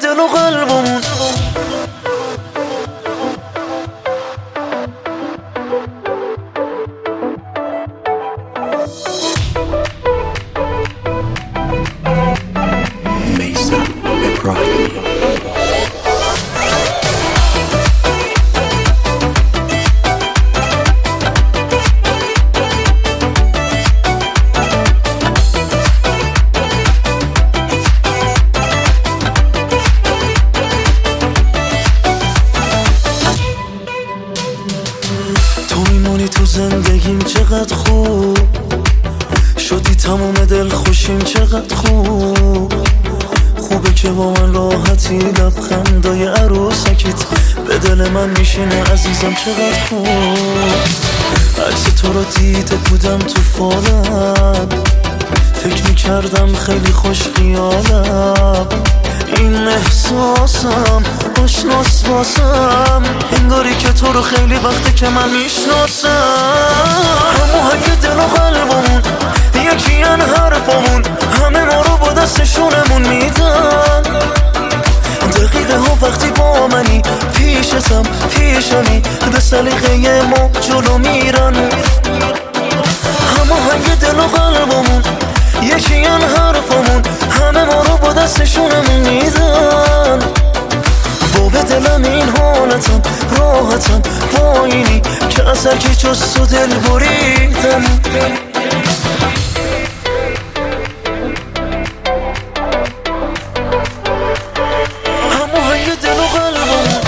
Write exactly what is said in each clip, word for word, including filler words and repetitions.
دل و قلبمون. تو زندگیم چقدر خوب شدی، تموم دل خوشیم چقدر خوب. خوبه که با من راحتی، لبخندای عروسکیت به دل من میشینه عزیزم چقدر خوب. عکس تو رو دیده بودم تو فالم، فکر میکردم خیلی خوش خیالم. این احساسم آشناس واسم، انگاری که تو رو خیلی وقته که من میشناسم. هماهنگ دل و قلبمون یکی ان حرفمون، همه ما رو با دستشونمون میدن. دقیقه ها وقتی با منی، پیشتم پیشمی، به سلیقه ما جلو میرن. هماهنگ دل و قلبمون یکی ان حرفمون، همه ما رو با دستشونمون میدن. با به دلم این حالتم راحتم، با اینی که از هر کی جز تو دل بریدم. هماهنگ دل و قلبمون.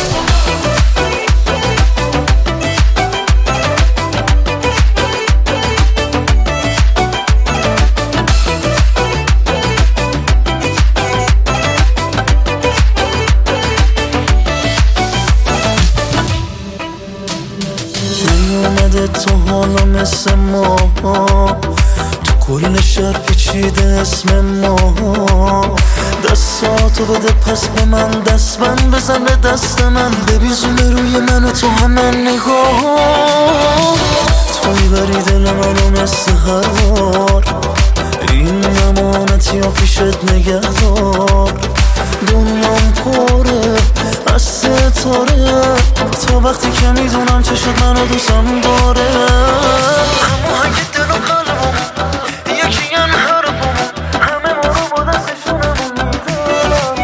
اومده تو حالا مثل ما، تو کل شهر پیچیده اسم ما. دستاتو بده پس به من، دست بند بزن به دست من، ببیزونه روی من و تو همه نگاه. تو میبری دل منو مثل هر بار، این امانتی ها پیشت نگهدار. دنیام پره از ستاره، تا وقتی که میدونم چه شد منو دوستم داره. هماهنگ دل و قلبمون یکی ان حرفمون، همه ما رو با دستشونمون میدن.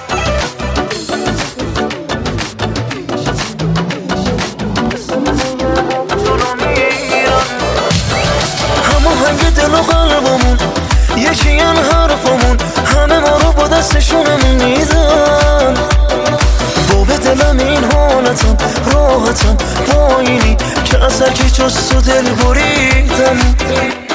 هماهنگ دل و قلبمون یکی ان حرفمون، همه ما رو با دستشونمون میدن. با به دلم این حالتم راحتم، با اینی که از هر کی جز تو دل بریدم.